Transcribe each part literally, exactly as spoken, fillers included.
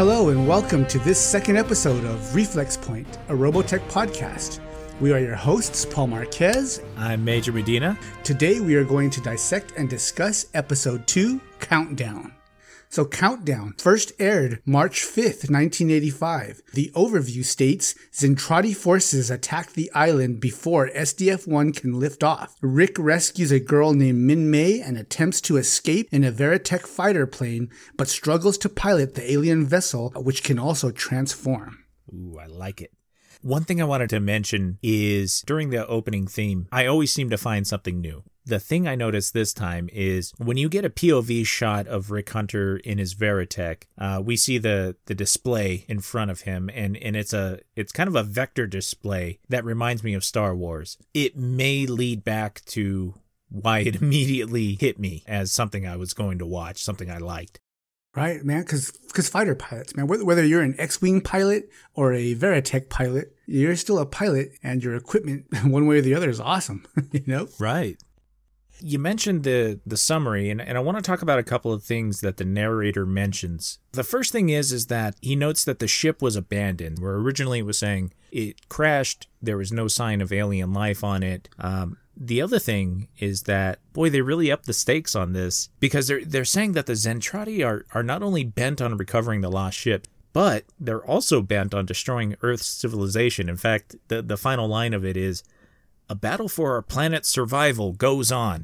Hello and welcome to this second episode of Reflex Point, a Robotech podcast. We are your hosts, Paul Marquez. I'm Major Medina. Today we are going to dissect and discuss episode two, Countdown. So Countdown first aired March fifth, nineteen eighty-five. The overview states, Zentradi forces attack the island before S D F one can lift off. Rick rescues a girl named Min May and attempts to escape in a Veritech fighter plane, but struggles to pilot the alien vessel, which can also transform. Ooh, I like it. One thing I wanted to mention is during the opening theme, I always seem to find something new. The thing I noticed this time is when you get a P O V shot of Rick Hunter in his Veritech, uh, we see the, the display in front of him, and, and it's a it's kind of a vector display that reminds me of Star Wars. It may lead back to why it immediately hit me as something I was going to watch, something I liked. Right, man, because because fighter pilots, man, whether you're an X-Wing pilot or a Veritech pilot, you're still a pilot, and your equipment, one way or the other, is awesome, you know? Right. You mentioned the, the summary, and, and I want to talk about a couple of things that the narrator mentions. The first thing is, is that he notes that the ship was abandoned, where originally it was saying it crashed, there was no sign of alien life on it. Um, the other thing is that, boy, they really upped the stakes on this, because they're they're saying that the Zentradi are, are not only bent on recovering the lost ship, but they're also bent on destroying Earth's civilization. In fact, the, the final line of it is, a battle for our planet's survival goes on.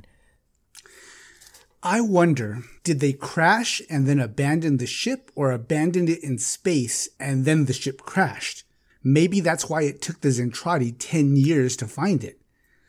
I wonder, did they crash and then abandon the ship, or abandoned it in space and then the ship crashed? Maybe that's why it took the Zentradi ten years to find it.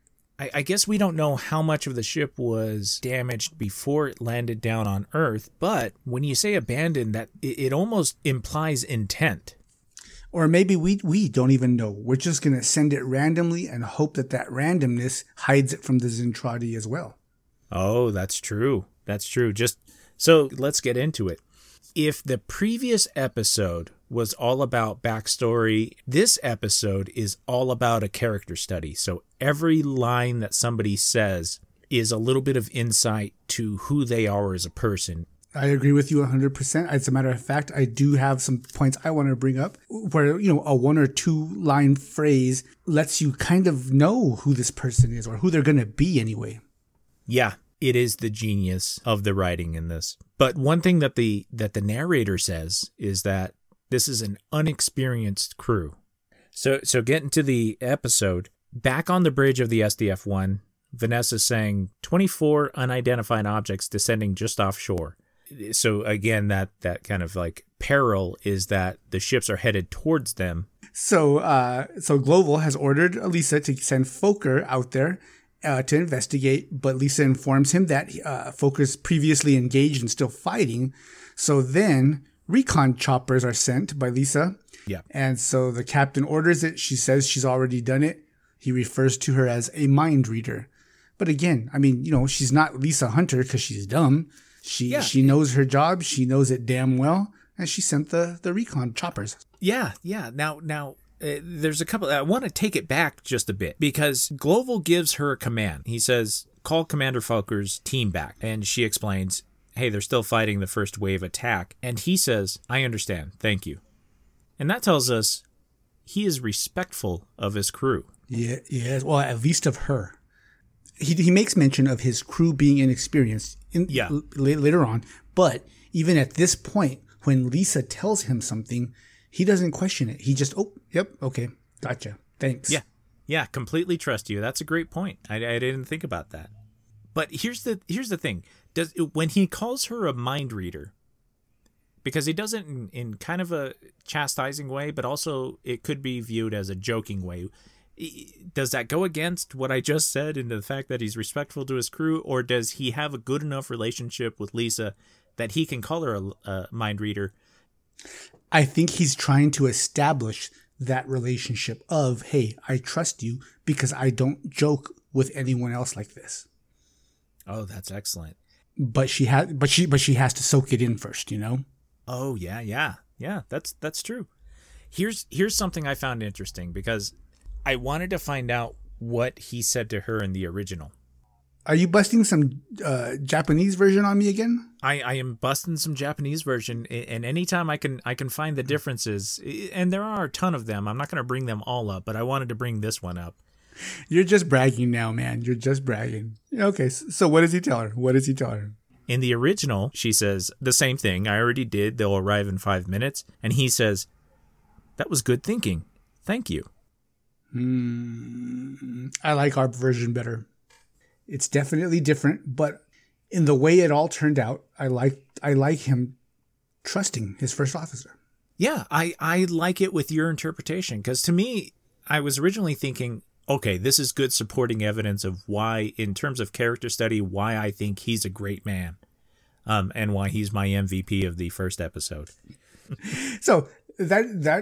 I, I guess we don't know how much of the ship was damaged before it landed down on Earth, but when you say abandoned, that it, it almost implies intent. Or maybe we we don't even know. We're just going to send it randomly and hope that that randomness hides it from the Zentradi as well. Oh, that's true. That's true. Just so let's get into it. If the previous episode was all about backstory, this episode is all about a character study. So every line that somebody says is a little bit of insight to who they are as a person. I agree with you one hundred percent. As a matter of fact, I do have some points I want to bring up where, you know, a one or two line phrase lets you kind of know who this person is or who they're going to be anyway. Yeah, it is the genius of the writing in this. But one thing that the that the narrator says is that this is an unexperienced crew. So so getting to the episode, back on the bridge of the S D F one, Vanessa's saying twenty-four unidentified objects descending just offshore. So again, that, that kind of like peril is that the ships are headed towards them. So uh, so Global has ordered Lisa to send Fokker out there uh, to investigate, but Lisa informs him that uh, Fokker's previously engaged and still fighting. So then recon choppers are sent by Lisa. Yeah. And so the captain orders it. She says she's already done it. He refers to her as a mind reader. But again, I mean, you know, she's not Lisa Hunter because she's dumb. She yeah. she knows her job. She knows it damn well. And she sent the, the recon choppers. Yeah, yeah. Now, now uh, there's a couple. I want to take it back just a bit because Global gives her a command. He says, call Commander Fokker's team back. And she explains, hey, they're still fighting the first wave attack. And he says, I understand. Thank you. And that tells us he is respectful of his crew. Yeah, yeah. Well, at least of her. He he makes mention of his crew being inexperienced in, yeah. l- later on. But even at this point, when Lisa tells him something, he doesn't question it. He just, oh, yep, okay, gotcha, thanks. Yeah, yeah, completely trust you. That's a great point. I, I didn't think about that. But here's the here's the thing. Does when he calls her a mind reader, because he does it in, in kind of a chastising way, but also it could be viewed as a joking way. Does that go against what I just said into the fact that he's respectful to his crew, or does he have a good enough relationship with Lisa that he can call her a, a mind reader? I think he's trying to establish that relationship of, hey, I trust you because I don't joke with anyone else like this. Oh, that's excellent. But she has, but she, but she has to soak it in first, you know? Oh yeah, yeah, yeah. That's that's true. Here's here's something I found interesting because I wanted to find out what he said to her in the original. Are you busting some uh, Japanese version on me again? I, I am busting some Japanese version, and anytime I can I can find the differences, and there are a ton of them. I'm not going to bring them all up, but I wanted to bring this one up. You're just bragging now, man. You're just bragging. Okay, so what does he tell her? What does he tell her? In the original, she says the same thing. I already did. They'll arrive in five minutes. And he says, that was good thinking. Thank you. Mm, I like our version better. It's definitely different, but in the way it all turned out, I like I like him trusting his first officer. Yeah, I, I like it with your interpretation, because to me, I was originally thinking, okay, this is good supporting evidence of why, in terms of character study, why I think he's a great man, um, and why he's my M V P of the first episode. So that that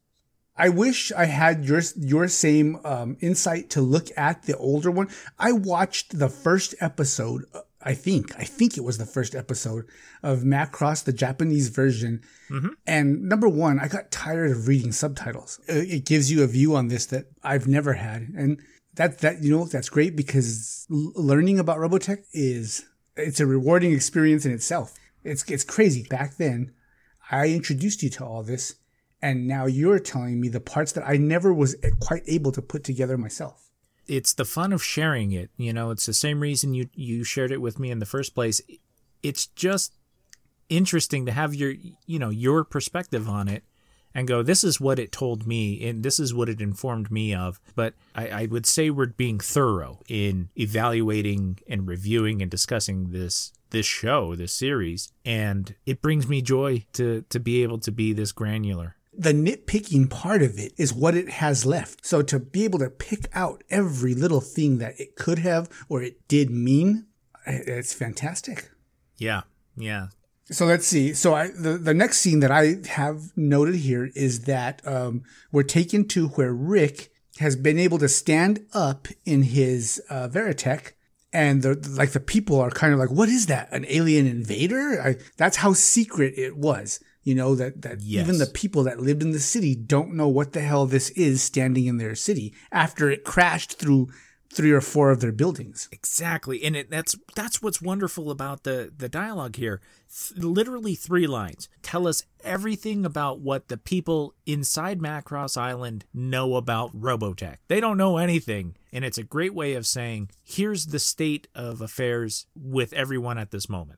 I wish I had your your same um, insight to look at the older one. I watched the first episode. I think I think it was the first episode of Macross, the Japanese version. Mm-hmm. And number one, I got tired of reading subtitles. It gives you a view on this that I've never had, and that that you know that's great, because learning about Robotech is it's a rewarding experience in itself. It's it's crazy. Back then, I introduced you to all this. And now you're telling me the parts that I never was quite able to put together myself. It's the fun of sharing it. You know, it's the same reason you, you shared it with me in the first place. It's just interesting to have your, you know, your perspective on it and go, this is what it told me and this is what it informed me of. But I, I would say we're being thorough in evaluating and reviewing and discussing this this show, this series. And it brings me joy to to be able to be this granular. The nitpicking part of it is what it has left. So to be able to pick out every little thing that it could have or it did mean, it's fantastic. Yeah, yeah. So let's see. So I, the, the next scene that I have noted here is that um, we're taken to where Rick has been able to stand up in his uh, Veritech. And the, like the people are kind of like, what is that? An alien invader? I, that's how secret it was. You know, that, that yes. Even the people that lived in the city don't know what the hell this is standing in their city after it crashed through three or four of their buildings. Exactly. And it, that's that's what's wonderful about the, the dialogue here. Th- literally three lines tell us everything about what the people inside Macross Island know about Robotech. They don't know anything. And it's a great way of saying, here's the state of affairs with everyone at this moment.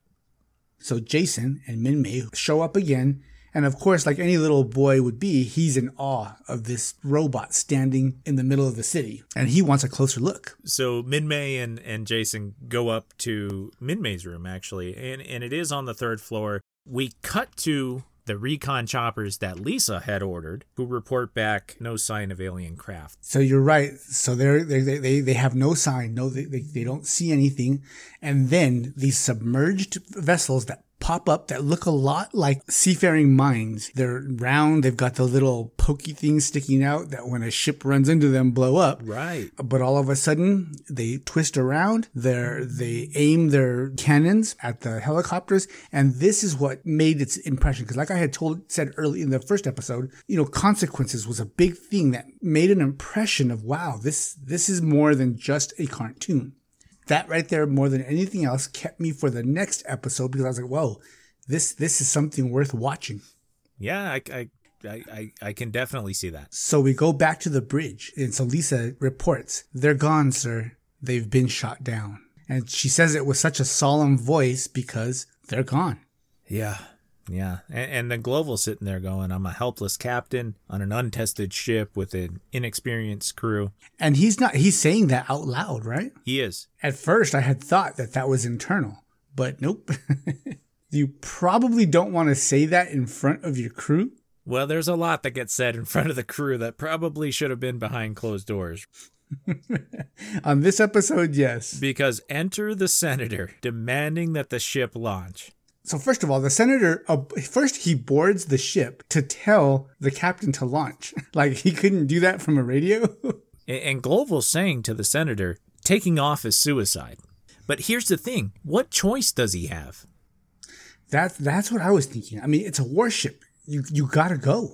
So Jason and Min-Mei show up again, and of course, like any little boy would be, he's in awe of this robot standing in the middle of the city, and he wants a closer look. So Min-Mei and, and Jason go up to Min-Mei's room, actually, and, and it is on the third floor. We cut to the recon choppers that Lisa had ordered, who report back no sign of alien craft. So you're right. So they're, they they they have no sign. No, they, they they don't see anything. And then these submerged vessels that pop up that look a lot like seafaring mines. They're round. They've got the little pokey things sticking out that when a ship runs into them blow up. Right. But all of a sudden they twist around. They're, they aim their cannons at the helicopters. And this is what made its impression. Because like I had told, said early in the first episode, you know, consequences was a big thing that made an impression of, wow, this, this is more than just a cartoon. That right there, more than anything else, kept me for the next episode because I was like, whoa, this this is something worth watching. Yeah, I, I, I, I can definitely see that. So we go back to the bridge. And so Lisa reports, they're gone, sir. They've been shot down. And she says it with such a solemn voice because they're gone. Yeah. Yeah, and, and then Gloval's sitting there going, I'm a helpless captain on an untested ship with an inexperienced crew. And he's not, he's saying that out loud, right? He is. At first, I had thought that that was internal, but nope. You probably don't want to say that in front of your crew. Well, there's a lot that gets said in front of the crew that probably should have been behind closed doors. On this episode, yes. Because enter the senator demanding that the ship launch. So first of all, the senator, uh, first he boards the ship to tell the captain to launch. Like he couldn't do that from a radio. And Gloval's saying to the senator, taking off is suicide. But here's the thing. What choice does he have? That's, that's what I was thinking. I mean, it's a warship. You, you gotta go.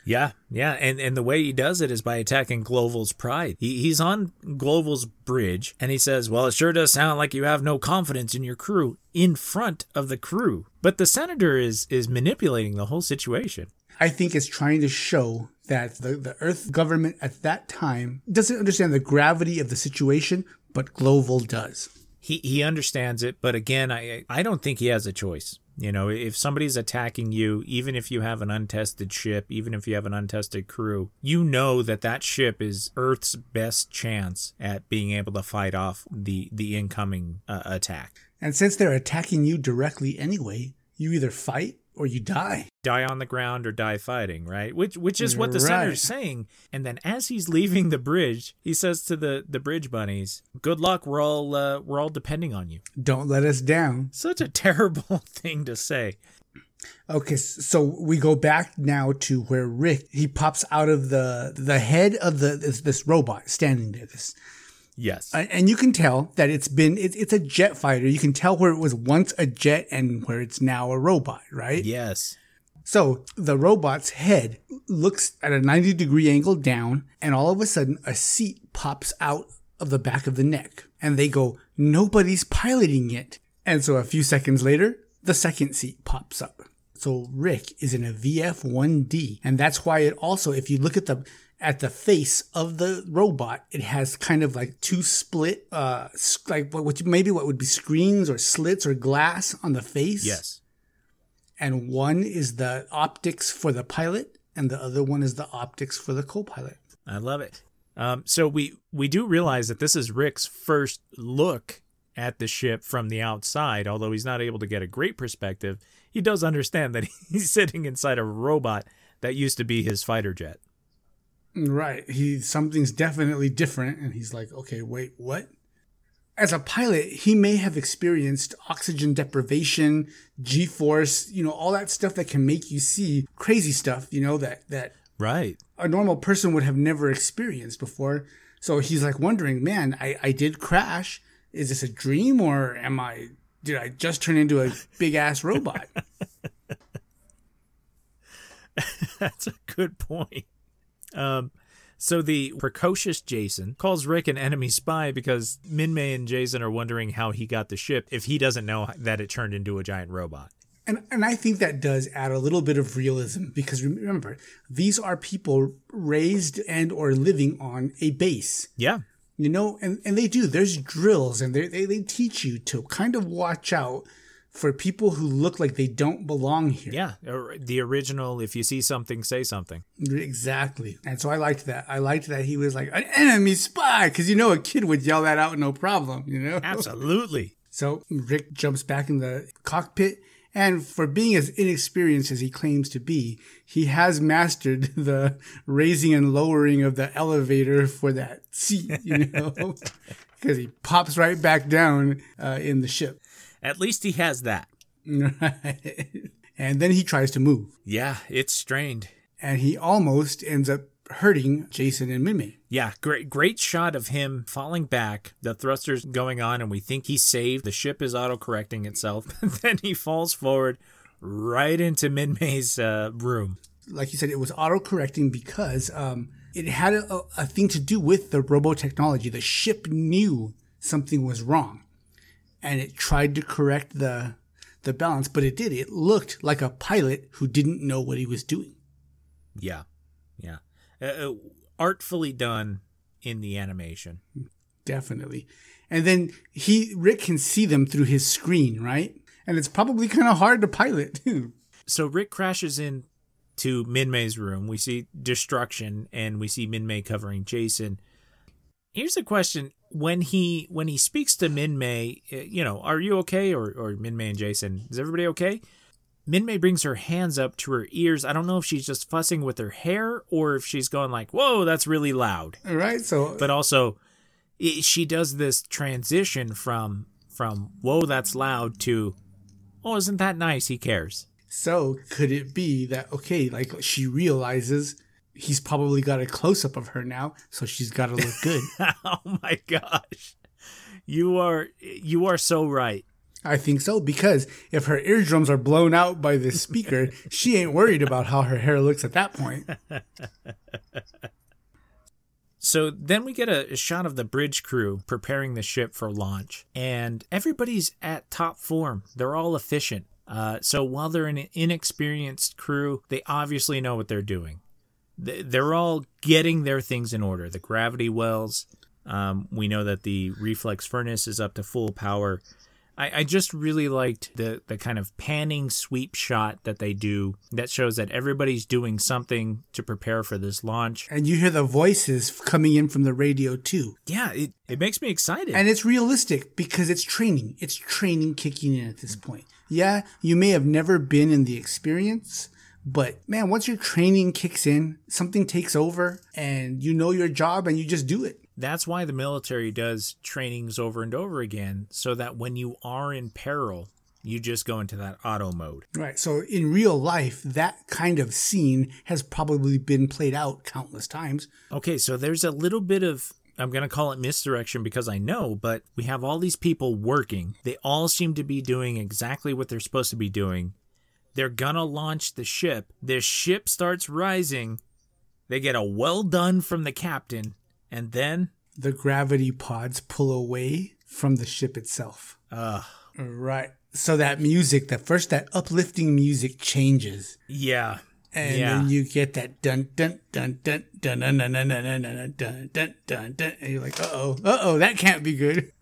Yeah, yeah, and and the way he does it is by attacking Gloval's pride. He, he's on Gloval's bridge, and he says, well, it sure does sound like you have no confidence in your crew in front of the crew. But the senator is is manipulating the whole situation. I think it's trying to show that the, the Earth government at that time doesn't understand the gravity of the situation, but Gloval does. He he understands it, but again, I I don't think he has a choice. You know, if somebody's attacking you, even if you have an untested ship, even if you have an untested crew, you know that that ship is Earth's best chance at being able to fight off the, the incoming uh, attack. And since they're attacking you directly anyway, you either fight or you die. Die on the ground or die fighting, right? Which which is what the Right. senator's saying. And then as he's leaving the bridge, he says to the, the bridge bunnies, good luck, we're all uh, we're all depending on you. Don't let us down. Such a terrible thing to say. Okay, so we go back now to where Rick, he pops out of the the head of the this, this robot standing there. This Yes. And you can tell that it's been, it, it's a jet fighter. You can tell where it was once a jet and where it's now a robot, right? Yes. So the robot's head looks at a ninety degree angle down, and all of a sudden a seat pops out of the back of the neck. And they go, nobody's piloting it. And so a few seconds later, the second seat pops up. So Rick is in a V F one D. And that's why it also, if you look at the at the face of the robot, it has kind of like two split, uh, like what what- maybe what would be screens or slits or glass on the face. Yes. And one is the optics for the pilot, and the other one is the optics for the co-pilot. I love it. Um, so we, we do realize that this is Rick's first look at the ship from the outside. Although he's not able to get a great perspective, he does understand that he's sitting inside a robot that used to be his fighter jet. Right. He something's definitely different, and he's like, okay, wait, what? As a pilot, he may have experienced oxygen deprivation, G-force, you know, all that stuff that can make you see crazy stuff, you know, that that Right. a normal person would have never experienced before. So he's like wondering, man, I, I did crash. Is this a dream, or am I, did I just turn into a big ass robot? That's a good point. Um, so the precocious Jason calls Rick an enemy spy because Min-May and Jason are wondering how he got the ship if he doesn't know that it turned into a giant robot. And and I think that does add a little bit of realism, because remember, these are people raised and or living on a base. Yeah. You know, and, and they do. There's drills, and they, they they teach you to kind of watch out for people who look like they don't belong here. Yeah. or The original, if you see something, say something. Exactly. And so I liked that. I liked that he was like, an enemy spy, because, you know, a kid would yell that out, no problem, you know? Absolutely. So Rick jumps back in the cockpit, and for being as inexperienced as he claims to be, he has mastered the raising and lowering of the elevator for that seat, you know? Because he pops right back down uh, in the ship. At least he has that. Right. And then he tries to move. Yeah, it's strained. And he almost ends up hurting Jason and Min-May. Yeah, great great shot of him falling back, the thrusters going on, and we think he's saved. The ship is auto-correcting itself. Then he falls forward right into Min-May's uh, room. Like you said, it was auto-correcting because um, it had a, a thing to do with the robo-technology. The ship knew something was wrong, and it tried to correct the the balance, but it did. It looked like a pilot who didn't know what he was doing. Yeah, yeah. Uh, artfully done in the animation. Definitely. And then he Rick can see them through his screen, right? And it's probably kind of hard to pilot, too. So Rick crashes in to Min-May's room. We see destruction, and we see Min-May covering Jason. Here's a question. When he when he speaks to Min-May, uh, you know, are you okay? Or, or Min-May and Jason, is everybody okay? Min-May brings her hands up to her ears. I don't know if she's just fussing with her hair or if she's going like, whoa, that's really loud. All right, so... But also, it, she does this transition from, from whoa, that's loud to, oh, isn't that nice? He cares. So could it be that, okay, like she realizes he's probably got a close-up of her now, so she's got to look good. Oh, my gosh. You are you are so right. I think so, because if her eardrums are blown out by this speaker, she ain't worried about how her hair looks at that point. So then we get a, a shot of the bridge crew preparing the ship for launch, and everybody's at top form. They're all efficient. Uh, so while they're an inexperienced crew, they obviously know what they're doing. They're all getting their things in order. The gravity wells, um, we know that the reflex furnace is up to full power. I, I just really liked the, the kind of panning sweep shot that they do that shows that everybody's doing something to prepare for this launch. And you hear the voices coming in from the radio too. Yeah, it, it makes me excited. And it's realistic because it's training. It's training kicking in at this point. Yeah, you may have never been in the experience, but man, once your training kicks in, something takes over and you know your job and you just do it. That's why the military does trainings over and over again, so that when you are in peril, you just go into that auto mode. Right. So in real life, that kind of scene has probably been played out countless times. Okay, so there's a little bit of, I'm going to call it misdirection because I know, but we have all these people working. They all seem to be doing exactly what they're supposed to be doing. They're going to launch the ship. The ship starts rising. They get a well done from the captain. And then the gravity pods pull away from the ship itself. Uh, right. So that music, that first, that uplifting music changes. Yeah. And yeah. then you get that dun dun dun dun dun dun dun dun dun dun dun dun dun dun dun, and you're like, uh oh, uh oh, that can't be good.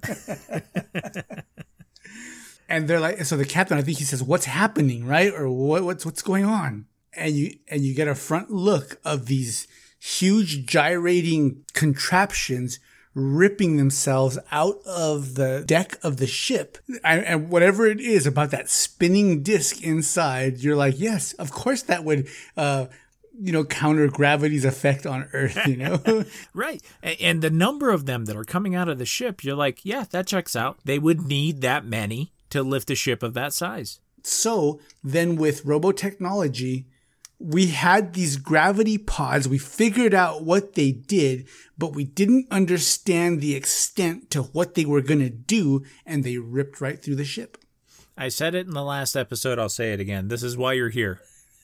And they're like, so the captain, I think he says, "What's happening, right? Or what? What's what's going on?" And you and you get a front look of these huge gyrating contraptions ripping themselves out of the deck of the ship. And, and whatever it is about that spinning disc inside, you're like, yes, of course that would, uh, you know, counter gravity's effect on Earth, you know? Right. And the number of them that are coming out of the ship, you're like, yeah, that checks out. They would need that many to lift a ship of that size. So then with robotechnology, we had these gravity pods. We figured out what they did, but we didn't understand the extent to what they were going to do, and they ripped right through the ship. I said it in the last episode. I'll say it again. This is why you're here.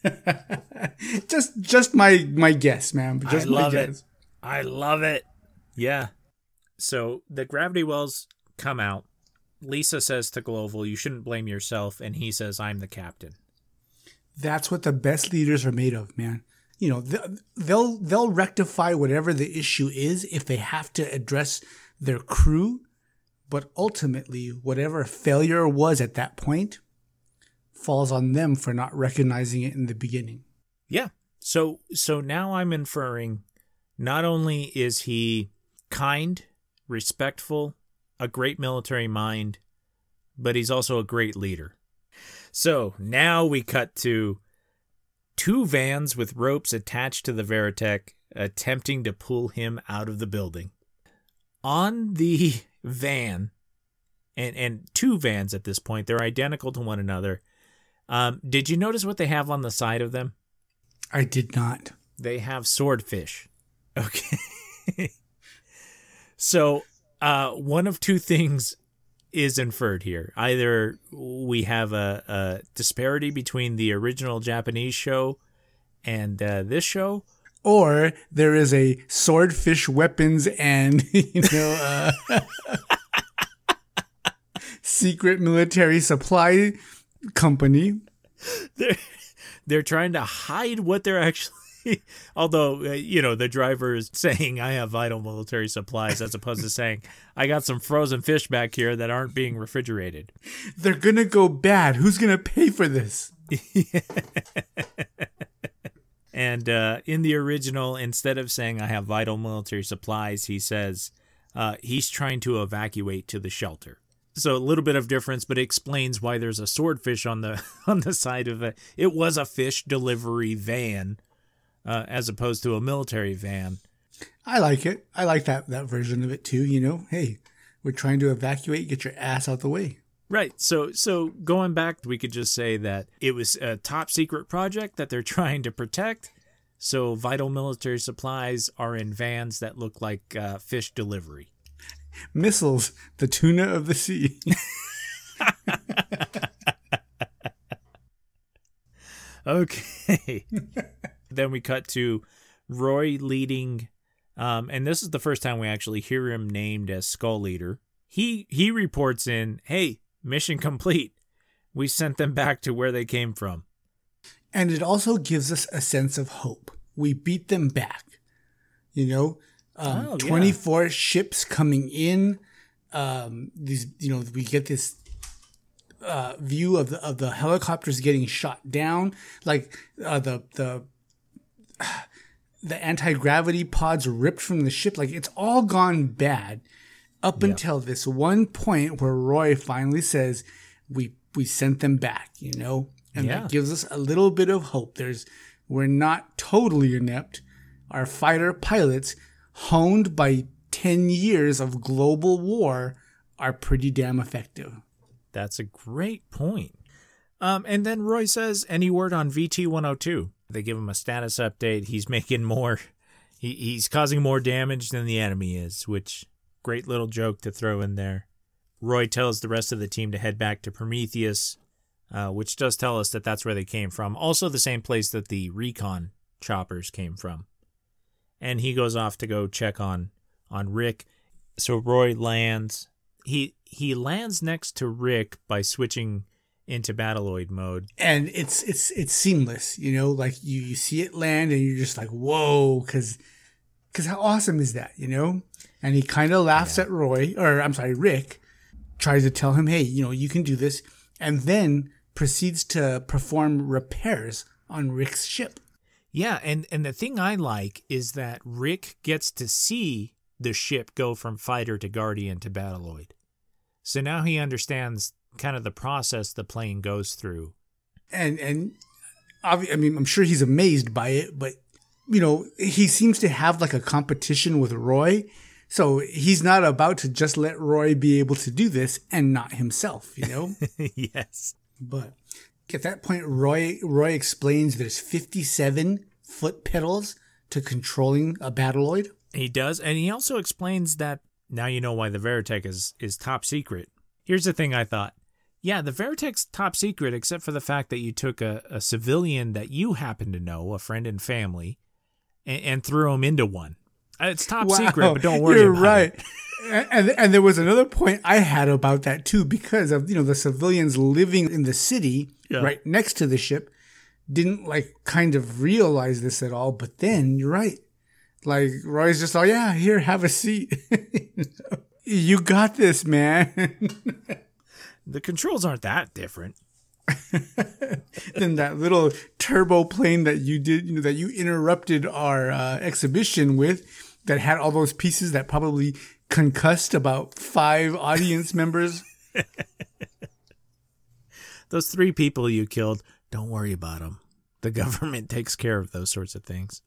just just my my guess, man. Just I love my it. guess. I love it. Yeah. So the gravity wells come out. Lisa says to Global, you shouldn't blame yourself, and he says, I'm the captain. That's what the best leaders are made of, man. You know, they'll they'll rectify whatever the issue is if they have to address their crew, but ultimately, whatever failure was at that point falls on them for not recognizing it in the beginning. Yeah. So so now I'm inferring not only is he kind, respectful, a great military mind, but he's also a great leader. So now we cut to two vans with ropes attached to the Veritech attempting to pull him out of the building. On the van, and, and two vans at this point, they're identical to one another. Um, did you notice what they have on the side of them? I did not. They have swordfish. Okay. So uh, one of two things is inferred here. Either we have a, a disparity between the original Japanese show and uh, this show, or there is a swordfish weapons and, you know, uh, secret military supply company. They're, they're trying to hide what they're actually... Although, uh, you know, the driver is saying, I have vital military supplies, as opposed to saying, I got some frozen fish back here that aren't being refrigerated. They're going to go bad. Who's going to pay for this? And uh, in the original, instead of saying, I have vital military supplies, he says uh, he's trying to evacuate to the shelter. So a little bit of difference, but it explains why there's a swordfish on the on the side of it. It was a fish delivery van. Uh, as opposed to a military van. I like it. I like that that version of it too. You know, hey, we're trying to evacuate, get your ass out the way. Right. So so going back, we could just say that it was a top secret project that they're trying to protect. So vital military supplies are in vans that look like uh, fish delivery. Missiles, the tuna of the sea. Okay. Then we cut to Roy leading, um, and this is the first time we actually hear him named as Skull Leader. He he reports in, hey, mission complete. We sent them back to where they came from. And it also gives us a sense of hope. We beat them back. You know, um, oh, twenty-four yeah. ships coming in. Um, these, you know, we get this uh, view of the of the helicopters getting shot down, like uh, the the the anti-gravity pods ripped from the ship. Like, it's all gone bad up yeah. until this one point where Roy finally says, "We we sent them back," you know, and yeah. that gives us a little bit of hope. There's we're not totally inept. Our fighter pilots, honed by ten years of global war, are pretty damn effective. That's a great point. Um, and then Roy says, any word on V T one oh two? They give him a status update. He's making more, he, he's causing more damage than the enemy is, which, great little joke to throw in there. Roy tells the rest of the team to head back to Prometheus, uh, which does tell us that that's where they came from. Also the same place that the recon choppers came from. And he goes off to go check on, on Rick. So Roy lands. He he lands next to Rick by switching into Battloid mode. And it's it's it's seamless, you know, like you, you see it land and you're just like, whoa, because because how awesome is that, you know? And he kind of laughs yeah. at Roy, or I'm sorry, Rick, tries to tell him, hey, you know, you can do this, and then proceeds to perform repairs on Rick's ship. Yeah, and, and the thing I like is that Rick gets to see the ship go from fighter to guardian to Battloid. So now he understands kind of the process the plane goes through. And, and I mean, I'm sure he's amazed by it, but, you know, he seems to have like a competition with Roy. So he's not about to just let Roy be able to do this and not himself, you know? Yes. But at that point, Roy Roy explains there's fifty-seven foot pedals to controlling a Battloid. He does, and he also explains that now you know why the Veritech is, is top secret. Here's the thing I thought. Yeah, the Veritech's top secret, except for the fact that you took a, a civilian that you happen to know, a friend and family, and, and threw him into one. It's top wow, secret, but don't worry you're about right. it. And and there was another point I had about that too, because of, you know, the civilians living in the city yeah. right next to the ship didn't like kind of realize this at all. But then you're right, like Roy's just, oh yeah, here, have a seat. You got this, man. The controls aren't that different. Then that little turbo plane that you did, you know, that you interrupted our uh, exhibition with, that had all those pieces that probably concussed about five audience members. Those three people you killed, don't worry about them. The government takes care of those sorts of things.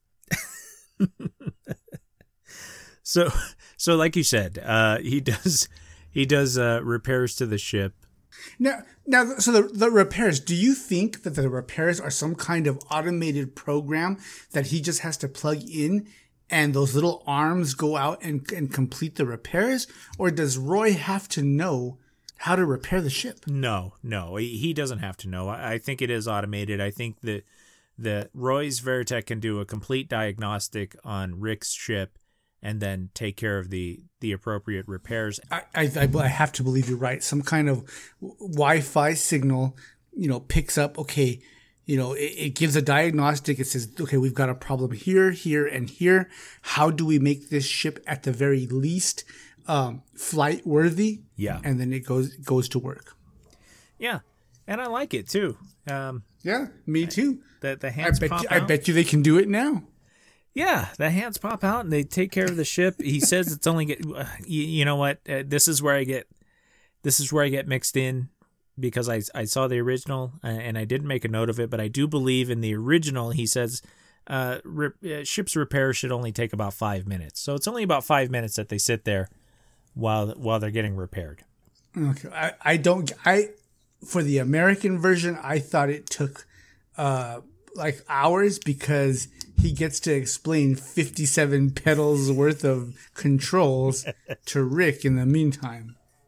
so, so like you said, uh, he does, he does uh, repairs to the ship. Now, now, so the, the repairs, do you think that the repairs are some kind of automated program that he just has to plug in and those little arms go out and, and complete the repairs? Or does Roy have to know how to repair the ship? No, no, he, he doesn't have to know. I, I think it is automated. I think that, that Roy's Veritech can do a complete diagnostic on Rick's ship and then take care of the, the appropriate repairs. I, I, I have to believe you're right. Some kind of Wi-Fi signal, you know, picks up, okay, you know, it, it gives a diagnostic. It says, okay, we've got a problem here, here, and here. How do we make this ship at the very least um, flight worthy? Yeah. And then it goes goes to work. Yeah. And I like it too. Um, yeah, me too. The, the hands I bet pop you, out. I bet you they can do it now. Yeah, the hands pop out and they take care of the ship. He says it's only get. Uh, you, you know what? Uh, this is where I get. This is where I get mixed in, because I I saw the original uh, and I didn't make a note of it, but I do believe in the original he says, uh, rep, uh, ship's repair should only take about five minutes. So it's only about five minutes that they sit there while while they're getting repaired. Okay, I I don't I for the American version I thought it took uh like hours, because he gets to explain fifty-seven pedals worth of controls to Rick in the meantime.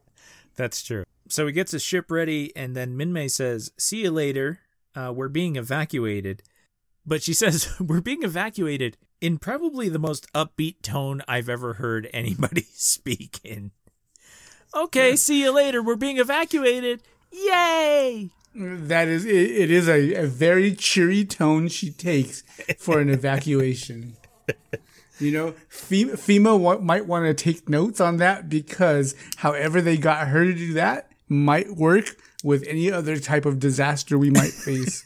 That's true. So he gets his ship ready, and then Minmay says, "See you later. Uh, we're being evacuated." But she says, "We're being evacuated," in probably the most upbeat tone I've ever heard anybody speak in. "Okay, see you later. We're being evacuated. Yay!" That is, it, it is a, a very cheery tone she takes for an evacuation. You know, FEMA wa- might want to take notes on that, because however they got her to do that might work with any other type of disaster we might face.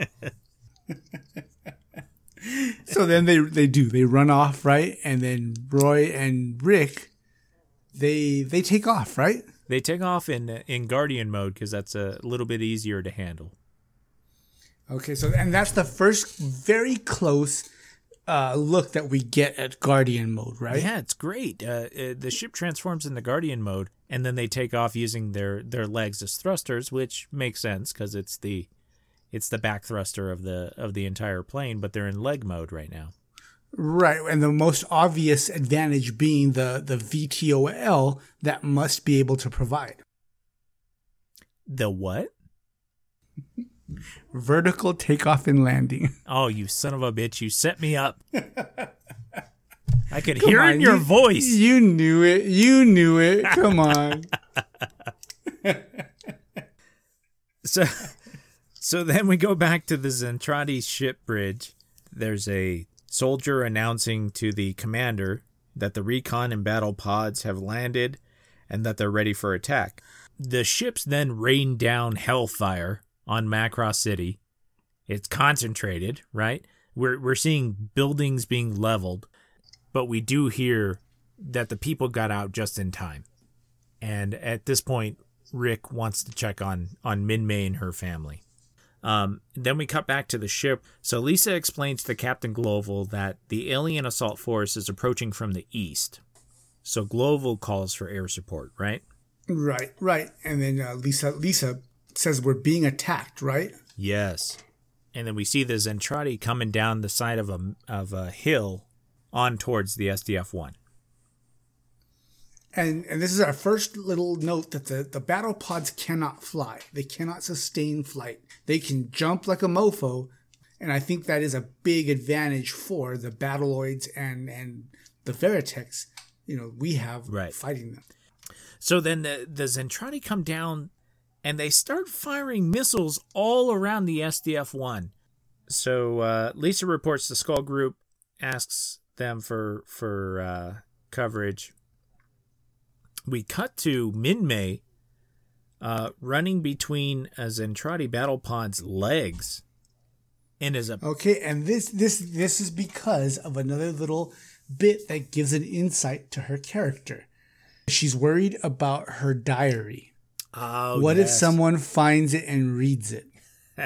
So then they they do. They run off, right? And then Roy and Rick, they they take off, right? They take off in in Guardian mode because that's a little bit easier to handle. Okay, so and that's the first very close uh, look that we get at Guardian mode, right? Yeah, it's great. Uh, uh, the ship transforms into Guardian mode, and then they take off using their, their legs as thrusters, which makes sense because it's the it's the back thruster of the of the entire plane. But they're in leg mode right now. Right, and the most obvious advantage being the, the V T O L that must be able to provide. The what? Vertical takeoff and landing. Oh, you son of a bitch, you set me up. I could Come hear on, it in your you, voice. You knew it. You knew it. Come on. so, so then we go back to the Zentradi ship bridge. There's a soldier announcing to the commander that the recon and battle pods have landed and that they're ready for attack. The ships then rain down hellfire on Macross City. It's concentrated, right? We're we're seeing buildings being leveled, but we do hear that the people got out just in time. And at this point, Rick wants to check on on Minmay and her family. Um, then we cut back to the ship. So Lisa explains to Captain Global that the alien assault force is approaching from the east. So Global calls for air support, right? Right, right. And then uh, Lisa Lisa says we're being attacked, right? Yes. And then we see the Zentradi coming down the side of a of a hill on towards the S D F one. And and this is our first little note that the, the battle pods cannot fly. They cannot sustain flight. They can jump like a mofo, and I think that is a big advantage for the Battloids and, and the Veritechs, you know, we have right. fighting them. So then the, the Zentradi come down, and they start firing missiles all around the S D F one. So uh, Lisa reports the Skull Group, asks them for, for uh, coverage. We cut to Minmay uh, running between a Zentradi battle pod's legs, and is a okay. And this this this is because of another little bit that gives an insight to her character. She's worried about her diary. Oh, what yes. if someone finds it and reads it?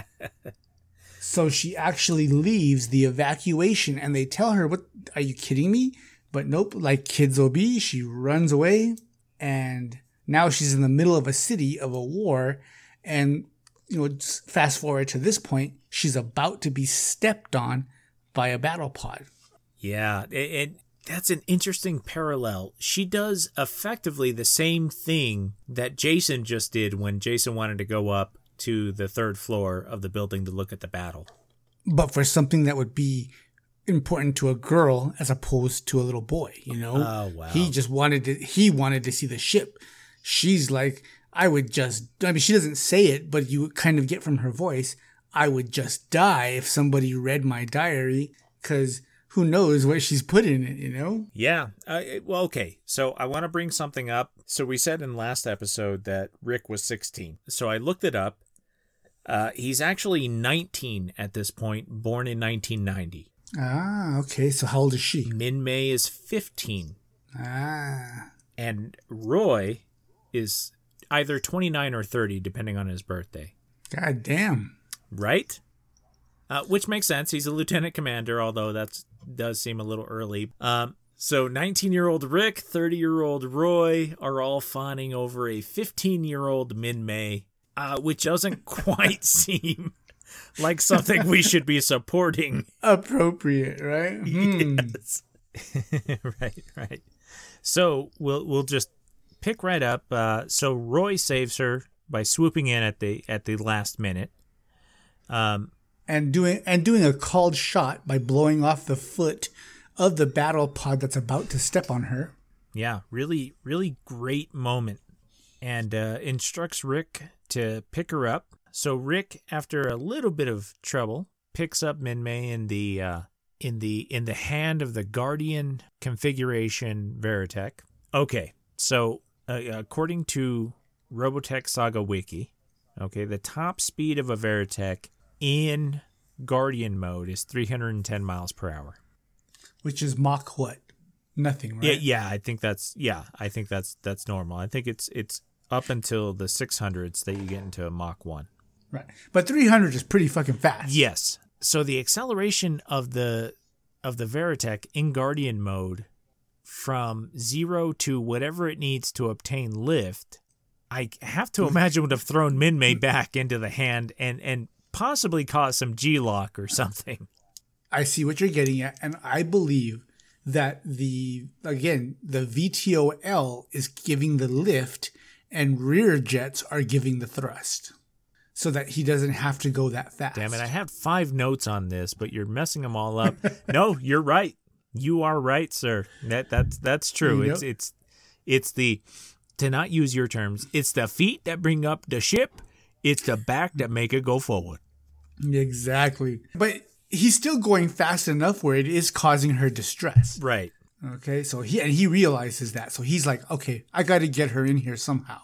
So she actually leaves the evacuation, and they tell her, "What? Are you kidding me?" But nope. Like kids will be, she runs away. And now she's in the middle of a city of a war. And, you know, fast forward to this point, she's about to be stepped on by a battle pod. Yeah, it, it that's an interesting parallel. She does effectively the same thing that Jason just did when Jason wanted to go up to the third floor of the building to look at the battle. But for something that would be important to a girl as opposed to a little boy, you know? Oh, wow. He just wanted to, he wanted to see the ship. She's like, I would just, I mean, she doesn't say it, but you kind of get from her voice, I would just die if somebody read my diary, because who knows what she's put in it, you know? Yeah. Uh, well, okay. So I want to bring something up. So we said in last episode that Rick was sixteen. So I looked it up. Uh, he's actually nineteen at this point, born in nineteen ninety. Ah, okay. So how old is she? Minmay is fifteen. Ah. And Roy is either twenty-nine or thirty, depending on his birthday. God damn. Right? Uh, which makes sense. He's a lieutenant commander, although that does seem a little early. Um, so nineteen-year-old Rick, thirty-year-old Roy are all fawning over a fifteen-year-old Minmay, uh, which doesn't quite seem like something we should be supporting. Appropriate, right? Hmm. Yes. right, right. So we'll we'll just pick right up. Uh, so Roy saves her by swooping in at the at the last minute. Um, and doing and doing a called shot by blowing off the foot of the battle pod that's about to step on her. Yeah, really, really great moment. And uh, instructs Rick to pick her up. So Rick, after a little bit of trouble, picks up Minmay in the uh, in the in the hand of the Guardian configuration Veritech. Okay, so uh, according to Robotech Saga Wiki, okay, the top speed of a Veritech in Guardian mode is three hundred ten miles per hour, which is Mach what? Nothing, right? Yeah, yeah, I think that's yeah, I think that's that's normal. I think it's it's up until the six hundreds that you get into a Mach one. Right. But three hundred is pretty fucking fast. Yes. So the acceleration of the of the Veritech in Guardian mode from zero to whatever it needs to obtain lift, I have to imagine would have thrown Minmay back into the hand and, and possibly caused some G-lock or something. I see what you're getting at, and I believe that the, again, the V T O L is giving the lift and rear jets are giving the thrust so that he doesn't have to go that fast. Damn it, I had five notes on this, but you're messing them all up. No, you're right. You are right, sir. That that's that's true. Yep. It's it's it's the, to not use your terms, it's the feet that bring up the ship, it's the back that make it go forward. Exactly. But he's still going fast enough where it is causing her distress. Right. Okay, so he and he realizes that. So he's like, okay, I got to get her in here somehow.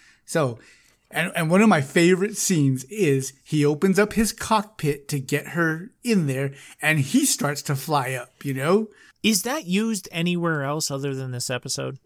So, and, and one of my favorite scenes is he opens up his cockpit to get her in there and he starts to fly up, you know? Is that used anywhere else other than this episode?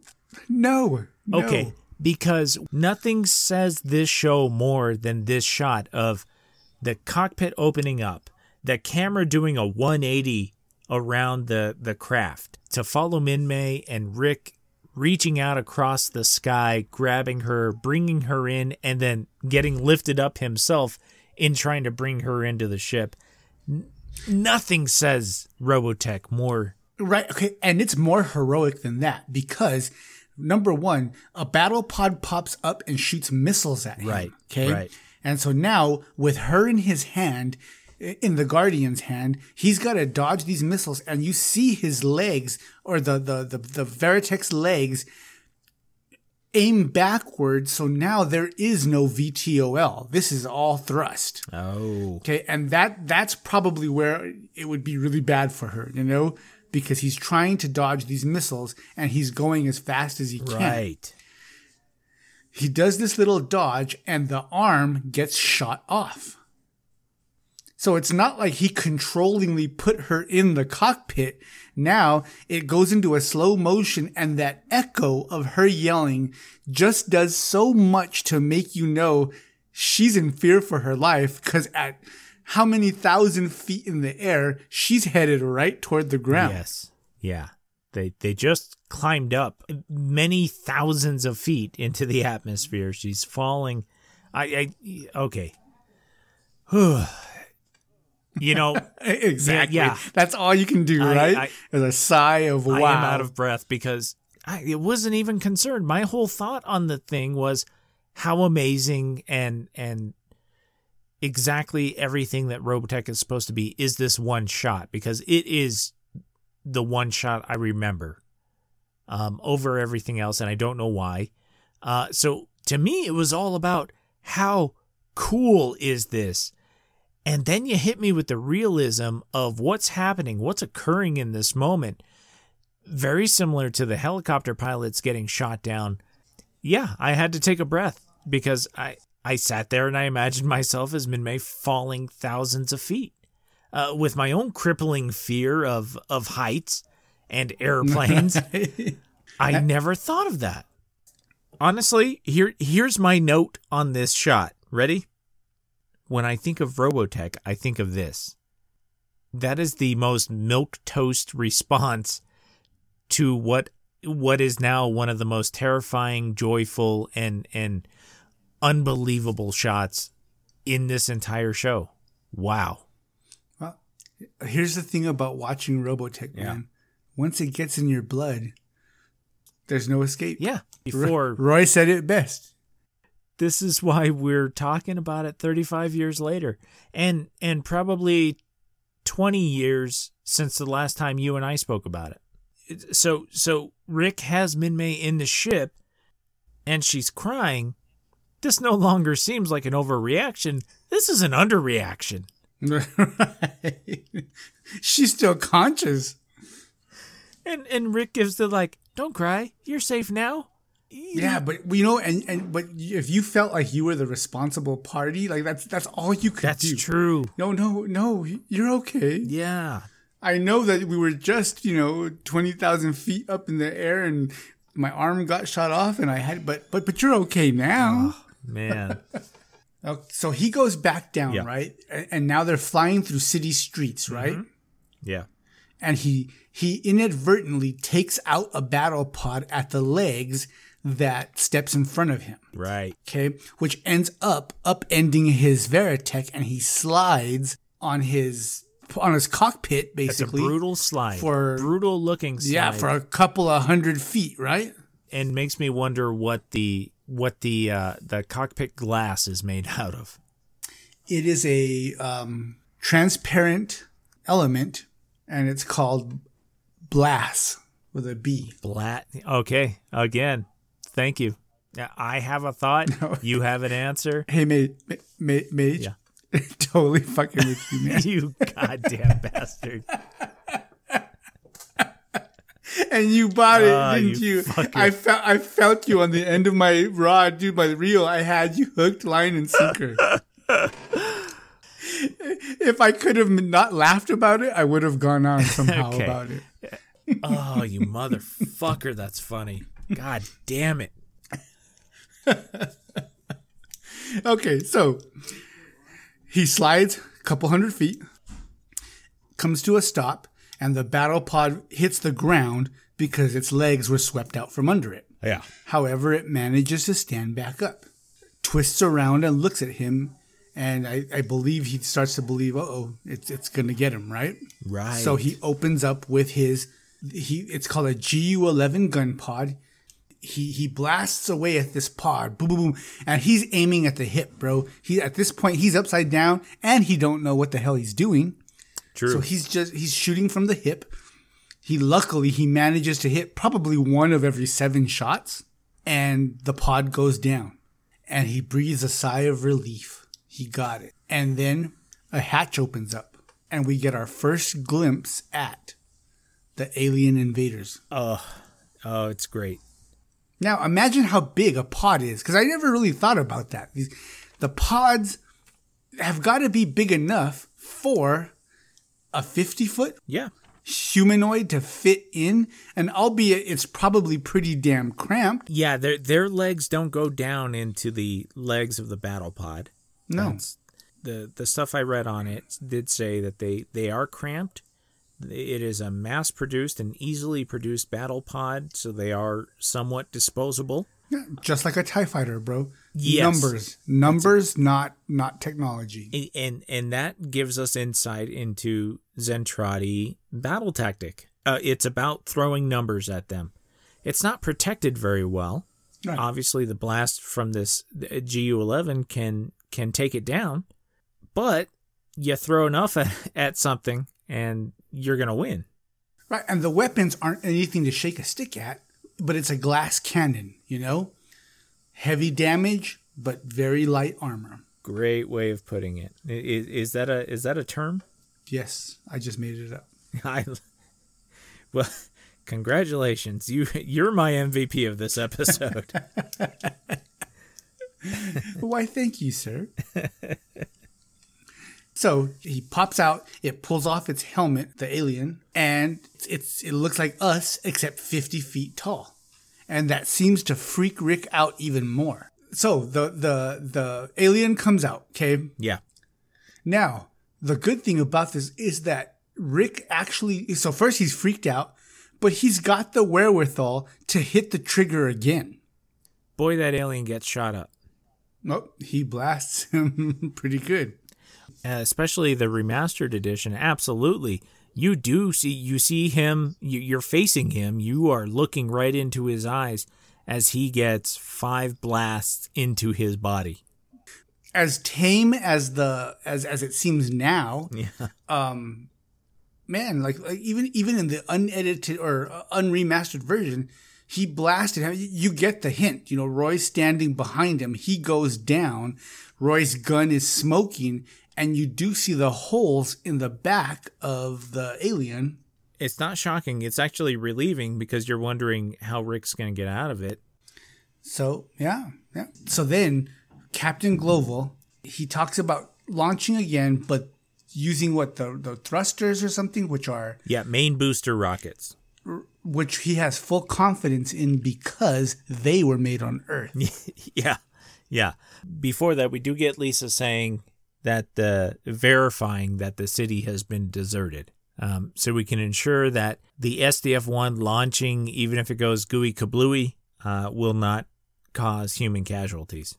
No. no. Okay, because nothing says this show more than this shot of the cockpit opening up, the camera doing a one eighty around the, the craft to follow Minmay and Rick reaching out across the sky, grabbing her, bringing her in, and then getting lifted up himself in trying to bring her into the ship. N- nothing says Robotech more. Right. Okay. And it's more heroic than that because, number one, a battle pod pops up and shoots missiles at him. Right. Okay. Right. And so now, with her in his hand, in the Guardian's hand, he's got to dodge these missiles, and you see his legs, or the the the, the Veritech's legs, aim backwards. So now there is no V T O L. This is all thrust. Oh. Okay, and that that's probably where it would be really bad for her, you know, because he's trying to dodge these missiles, and he's going as fast as he can. Right. He does this little dodge, and the arm gets shot off. So it's not like he controllingly put her in the cockpit. Now it goes into a slow motion, and that echo of her yelling just does so much to make you know she's in fear for her life, because at how many thousand feet in the air, she's headed right toward the ground. Yes. Yeah. They they just climbed up many thousands of feet into the atmosphere. She's falling. I, I okay. You know, exactly. Yeah, yeah. That's all you can do, right? I, I, Is a sigh of wow. I am out of breath because I it wasn't even concerned. My whole thought on the thing was how amazing and and exactly everything that Robotech is supposed to be is this one shot, because it is the one shot I remember um, over everything else, and I don't know why. Uh, so to me, it was all about how cool is this? And then you hit me with the realism of what's happening, what's occurring in this moment. Very similar to the helicopter pilots getting shot down. Yeah, I had to take a breath because I, I sat there and I imagined myself as Minmay falling thousands of feet. Uh, with my own crippling fear of, of heights and airplanes, I never thought of that. Honestly, here here's my note on this shot. Ready? When I think of Robotech, I think of this. That is the most milquetoast response to what what is now one of the most terrifying, joyful, and and unbelievable shots in this entire show. Wow. Well, here's the thing about watching Robotech, man. Yeah. Once it gets in your blood, There's no escape. Yeah. Before Roy said it best. This is why we're talking about it thirty-five years later. And and probably twenty years since the last time you and I spoke about it. So so Rick has Minmay in the ship and she's crying. This no longer seems like an overreaction. This is an underreaction. Right. She's still conscious. And and Rick gives the like, don't cry. You're safe now. Yeah, but you know, and, and but if you felt like you were the responsible party, like that's that's all you could That's do. That's true. No, no, no, you're okay. Yeah. I know that we were just, you know, twenty thousand feet up in the air and my arm got shot off and I had, but but but you're okay now. Oh, man. So he goes back down, Yeah. right? And now they're flying through city streets, right? Mm-hmm. Yeah. And he he inadvertently takes out a battle pod at the legs that steps in front of him. Right. Okay, which ends up upending his Veritech, and he slides on his on his cockpit, basically. It's a brutal slide. For brutal looking slide. Yeah, for a couple of hundred feet, right? And makes me wonder what the what the uh, the cockpit glass is made out of. It is a um, transparent element, and it's called Blass with a B. Blat. Okay, again, thank you. Now, I have a thought. No. You have an answer. Hey, Mage, Ma- Mage, Yeah. totally fucking with you, man. You goddamn bastard. And you bought it, Ah, didn't you you? fucker. I felt I felt you on the end of my rod, dude. My reel, I had you hooked, line, and sinker. If I could have not laughed about it, I would have gone on somehow Okay. about it. Oh, you motherfucker. That's funny. God damn it. Okay, so he slides a couple hundred feet, comes to a stop, and the battle pod hits the ground because its legs were swept out from under it. Yeah. However, it manages to stand back up, twists around and looks at him, and I, I believe he starts to believe, uh-oh, it's it's going to get him, right? Right. So he opens up with his, he it's called a G U eleven gun pod. He he blasts away at this pod, boom, boom, boom, and he's aiming at the hip, bro. He at this point he's upside down and he don't know what the hell he's doing. True. So he's just he's shooting from the hip. He luckily he manages to hit probably one of every seven shots, and the pod goes down, and he breathes a sigh of relief. He got it, and then a hatch opens up, and we get our first glimpse at the alien invaders. Oh, oh, it's great. Now, imagine how big a pod is, because I never really thought about that. These, the pods have got to be big enough for a fifty-foot Yeah. humanoid to fit in, and albeit it's probably pretty damn cramped. Yeah, their their legs don't go down into the legs of the battle pod. No. That's, the the stuff I read on it did say that they, they are cramped. It is a mass-produced and easily produced battle pod, so they are somewhat disposable. Yeah, just like a TIE fighter, bro. Yes. Numbers. Numbers, not not technology. And and that gives us insight into Zentradi battle tactic. Uh, it's about throwing numbers at them. It's not protected very well. Right. Obviously, the blast from this G U eleven can can take it down, but you throw enough at, at something and you're going to win. Right, and the weapons aren't anything to shake a stick at, but it's a glass cannon, you know? Heavy damage, but very light armor. Great way of putting it. Is, is that a is that a term? Yes, I just made it up. I, well, congratulations. You you're my M V P of this episode. Why, thank you, sir. So he pops out, it pulls off its helmet, the alien, and it's, it's it looks like us, except fifty feet tall. And that seems to freak Rick out even more. So the the the alien comes out, okay? Yeah. Now, the good thing about this is that Rick actually, so first he's freaked out, but he's got the wherewithal to hit the trigger again. Boy, that alien gets shot up. Nope, he blasts him pretty good. Uh, especially the remastered edition. Absolutely. you do see, you see him, you, you're facing him, you are looking right into his eyes as he gets five blasts into his body. As tame as the as as it seems now, Yeah. um, man, like, like even even in the unedited or unremastered version, he blasted him. You get the hint. You know, Roy's standing behind him. He goes down. Roy's gun is smoking, and you do see the holes in the back of the alien. It's not shocking. It's actually relieving because you're wondering how Rick's going to get out of it. So, yeah, yeah. So then Captain Global, he talks about launching again, but using what, the, the thrusters or something, which are... Yeah, main booster rockets. Which he has full confidence in because they were made on Earth. yeah, yeah. Before that, we do get Lisa saying that the verifying that the city has been deserted. Um, so we can ensure that the S D F one launching, even if it goes gooey kablooey, uh, will not cause human casualties.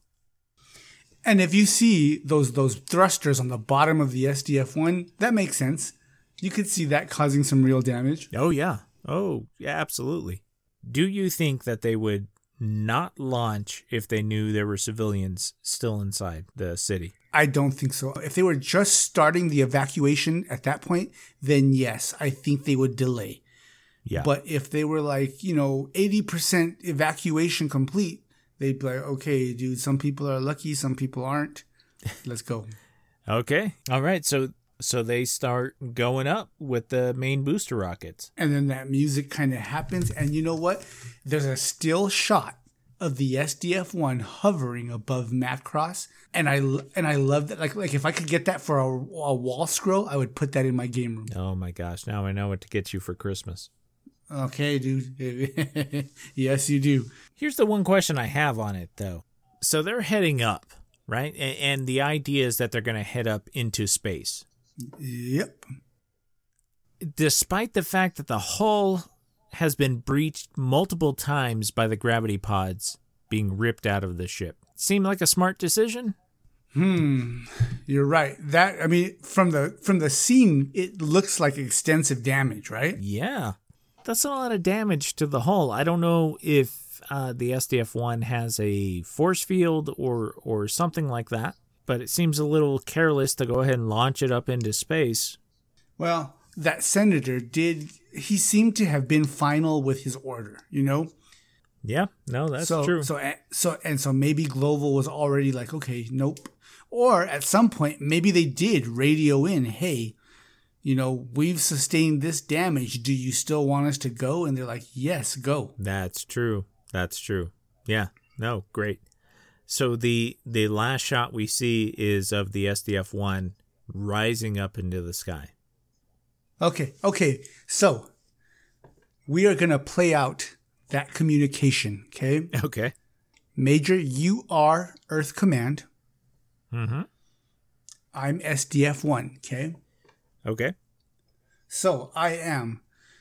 And if you see those those thrusters on the bottom of the S D F one, that makes sense. You could see that causing some real damage. Oh, yeah. Oh, yeah, absolutely. Do you think that they would not launch if they knew there were civilians still inside the city? I don't think so. If they were just starting the evacuation at that point, then yes, I think they would delay. Yeah. But if they were like, you know, eighty percent evacuation complete, they'd be like, okay, dude, some people are lucky, some people aren't. Let's go. Okay. All right. So so they start going up with the main booster rockets. And then that music kind of happens. And you know what? There's a still shot of the S D F one hovering above Macross. And I and I love that. Like, like if I could get that for a, a wall scroll, I would put that in my game room. Oh, my gosh. Now I know what to get you for Christmas. Okay, dude. Yes, you do. Here's the one question I have on it, though. So they're heading up, right? And, and the idea is that they're going to head up into space. Yep. Despite the fact that the hull has been breached multiple times by the gravity pods being ripped out of the ship. Seemed like a smart decision? Hmm. You're right. That I mean, from the from the scene, it looks like extensive damage, right? Yeah. That's a lot of damage to the hull. I don't know if uh, the S D F one has a force field or or something like that, but it seems a little careless to go ahead and launch it up into space. Well, that senator did, he seemed to have been final with his order, you know? Yeah, no, that's so, true. So, so, and so maybe Global was already like, okay, nope. Or at some point, maybe they did radio in, hey, you know, we've sustained this damage. Do you still want us to go? And they're like, yes, go. That's true. That's true. Yeah, no, great. So the the last shot we see is of the S D F one rising up into the sky. Okay, okay. So we are going to play out that communication, okay? Okay. Major, you are Earth Command. Mm-hmm. I'm S D F one, okay? Okay. So I am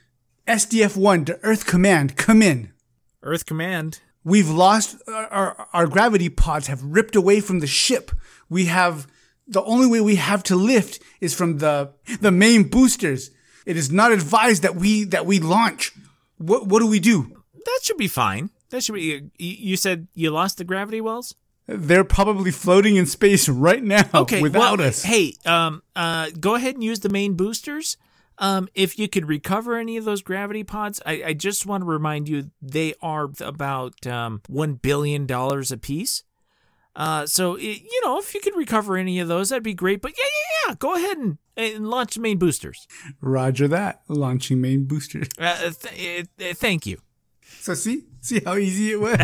S D F one to Earth Command. Come in. Earth Command. We've lost, our, our, our gravity pods have ripped away from the ship. We have, the only way we have to lift is from the the main boosters. It is not advised that we that we launch. What what do we do? That should be fine. That should be. You, you said you lost the gravity wells? They're probably floating in space right now okay, without well, us. Hey, um, uh, go ahead and use the main boosters. Um, if you could recover any of those gravity pods, I, I just want to remind you they are about um, one billion dollars a piece. Uh, so, it, you know, if you could recover any of those, that'd be great. But yeah, yeah, yeah, go ahead and, and launch main boosters. Roger that. Launching main boosters. Uh, th- uh, thank you. So see? See how easy it was?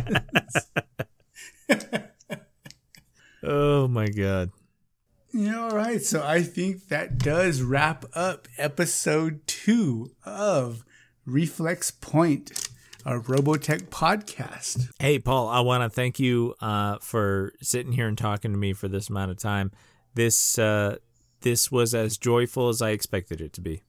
Oh, my God. Yeah, all right. So I think that does wrap up episode two of Reflex Point, our Robotech podcast. Hey, Paul, I want to thank you uh, for sitting here and talking to me for this amount of time. This uh, this was as joyful as I expected it to be.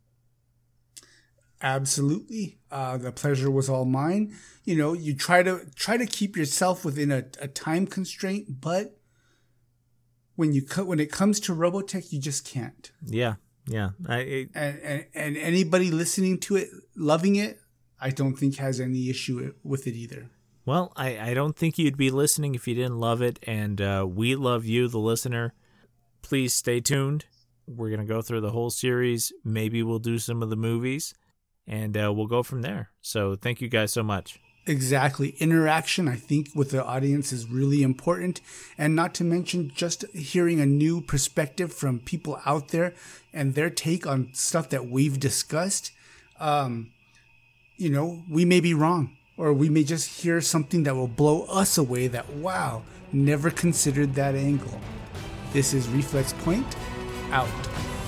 Absolutely. Uh, the pleasure was all mine. You know, you try to try to keep yourself within a, a time constraint, but when you co- when it comes to Robotech, you just can't. Yeah, Yeah. I, it, and, and and anybody listening to it, loving it, I don't think has any issue with it either. Well, I, I don't think you'd be listening if you didn't love it, and uh, we love you, the listener. Please stay tuned. We're going to go through the whole series. Maybe we'll do some of the movies, and uh, we'll go from there. So thank you guys so much. Exactly. Interaction, I think, with the audience is really important. And not to mention just hearing a new perspective from people out there and their take on stuff that we've discussed. Um, you know, we may be wrong, or we may just hear something that will blow us away that, wow, never considered that angle. This is Reflex Point, out.